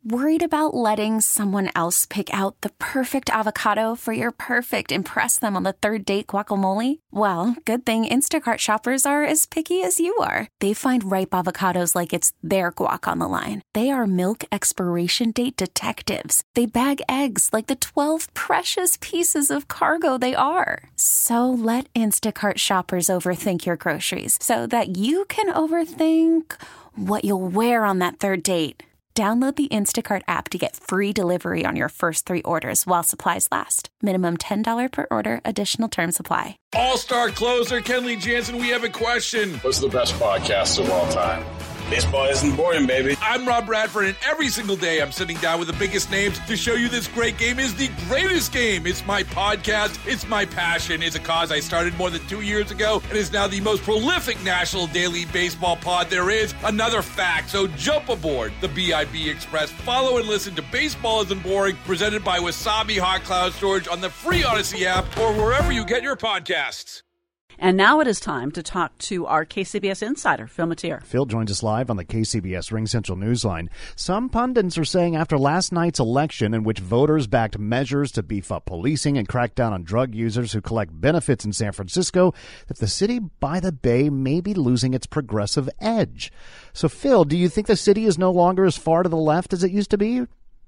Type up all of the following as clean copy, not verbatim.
Worried about letting someone else pick out the perfect avocado for your perfect impress them on the third date guacamole? Well, good thing Instacart shoppers are as picky as you are. They find ripe avocados like it's their guac on the line. They are milk expiration date detectives. They bag eggs like the 12 precious pieces of cargo they are. So let Instacart shoppers overthink your groceries so that you can overthink what you'll wear on that third date. Download the Instacart app to get free delivery on your first 3 orders while supplies last. Minimum $10 per order. Additional terms apply. All-star closer Kenley Jansen, we have a question. What's the best podcast of all time? Baseball isn't boring, baby. I'm Rob Bradford, and every single day I'm sitting down with the biggest names to show you this great game is the greatest game. It's my podcast. It's my passion. It's a cause I started more than 2 years ago and is now the most prolific national daily baseball pod there is. Another fact. So jump aboard the BIB Express. Follow and listen to Baseball Isn't Boring, presented by Wasabi Hot Cloud Storage on the free Odyssey app or wherever you get your podcasts. And now it is time to talk to our KCBS insider, Phil Matier. Phil joins us live on the KCBS Ring Central Newsline. Some pundits are saying after last night's election, in which voters backed measures to beef up policing and crack down on drug users who collect benefits in San Francisco, that the city by the Bay may be losing its progressive edge. So, Phil, do you think the city is no longer as far to the left as it used to be?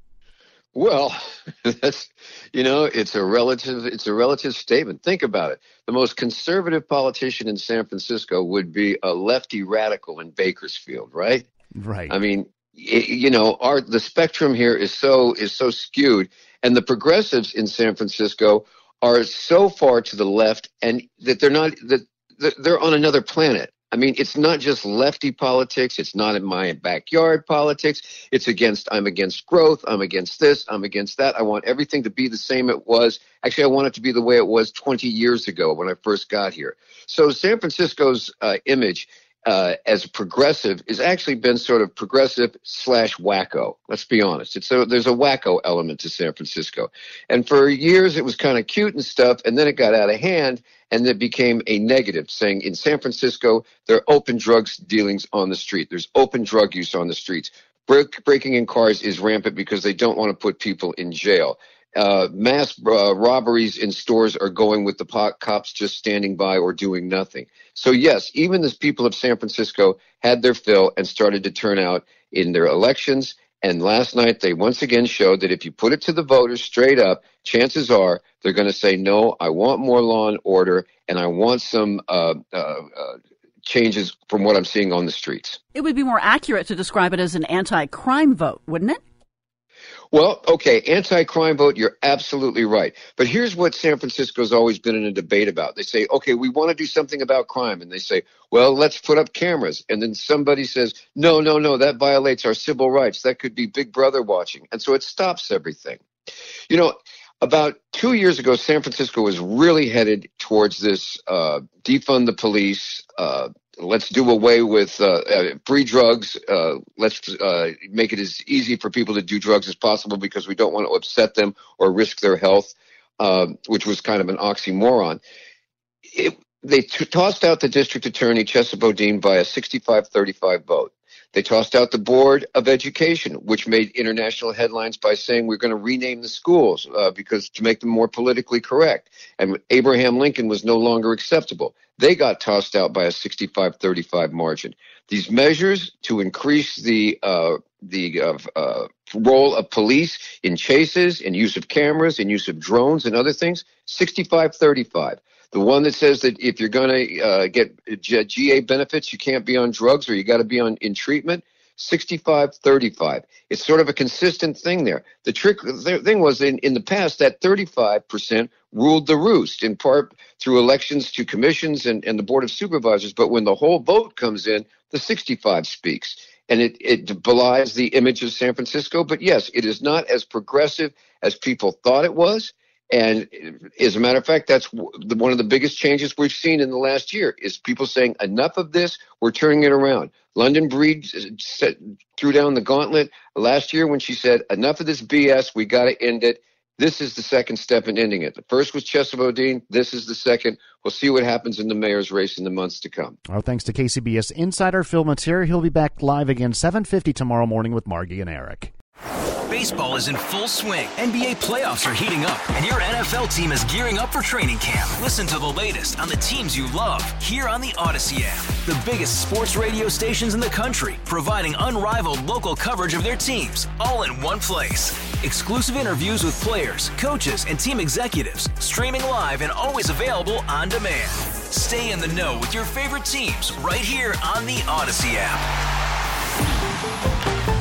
Well, that's, it's a relative statement. Think about it. The most conservative politician in San Francisco would be a lefty radical in Bakersfield, right? Right. I mean, the spectrum here is so skewed, and the progressives in San Francisco are so far to the left, and that they're on another planet. I mean, it's not just lefty politics. It's not in my backyard politics. It's I'm against growth. I'm against this. I'm against that. I want everything to be the same it was. Actually, I want it to be the way it was 20 years ago when I first got here. So San Francisco's image as a progressive has actually been sort of progressive / wacko. Let's be honest. There's a wacko element to San Francisco. And for years, it was kind of cute and stuff, and then it got out of hand, and it became a negative, saying in San Francisco, there are open drugs dealings on the street. There's open drug use on the streets. Breaking in cars is rampant because they don't want to put people in jail. Mass robberies in stores are going with the cops just standing by or doing nothing. So yes, even the people of San Francisco had their fill and started to turn out in their elections. And last night, they once again showed that if you put it to the voters straight up, chances are they're going to say, no, I want more law and order, and I want some changes from what I'm seeing on the streets. It would be more accurate to describe it as an anti-crime vote, wouldn't it? Well, okay, anti-crime vote, you're absolutely right. But here's what San Francisco's always been in a debate about. They say, okay, we want to do something about crime. And they say, well, let's put up cameras. And then somebody says, no, that violates our civil rights. That could be Big Brother watching. And so it stops everything. About 2 years ago, San Francisco was really headed towards this defund the police, let's do away with free drugs. Let's make it as easy for people to do drugs as possible because we don't want to upset them or risk their health, which was kind of an oxymoron. They tossed out the district attorney, Chesa Boudin, by a 65-35 vote. They tossed out the Board of Education, which made international headlines by saying we're going to rename the schools because to make them more politically correct. And Abraham Lincoln was no longer acceptable. They got tossed out by a 65-35 margin. These measures to increase the role of police in chases, in use of cameras, in use of drones and other things, 65-35. The one that says that if you're going to get GA benefits, you can't be on drugs or you got to be in treatment, 65-35. It's sort of a consistent thing there. The thing was in the past that 35% ruled the roost, in part through elections to commissions and the Board of Supervisors. But when the whole vote comes in, the 65 speaks. And it belies the image of San Francisco. But yes, it is not as progressive as people thought it was. And as a matter of fact, that's one of the biggest changes we've seen in the last year is people saying enough of this. We're turning it around. London Breed threw down the gauntlet last year when she said enough of this BS. We got to end it. This is the second step in ending it. The first was Chesa Boudin. This is the second. We'll see what happens in the mayor's race in the months to come. Our thanks to KCBS insider Phil Matier. He'll be back live again 7:50 tomorrow morning with Margie and Eric. Baseball is in full swing. NBA playoffs are heating up, and your NFL team is gearing up for training camp. Listen to the latest on the teams you love here on the Odyssey app. The biggest sports radio stations in the country, providing unrivaled local coverage of their teams, all in one place. Exclusive interviews with players, coaches, and team executives, streaming live and always available on demand. Stay in the know with your favorite teams right here on the Odyssey app.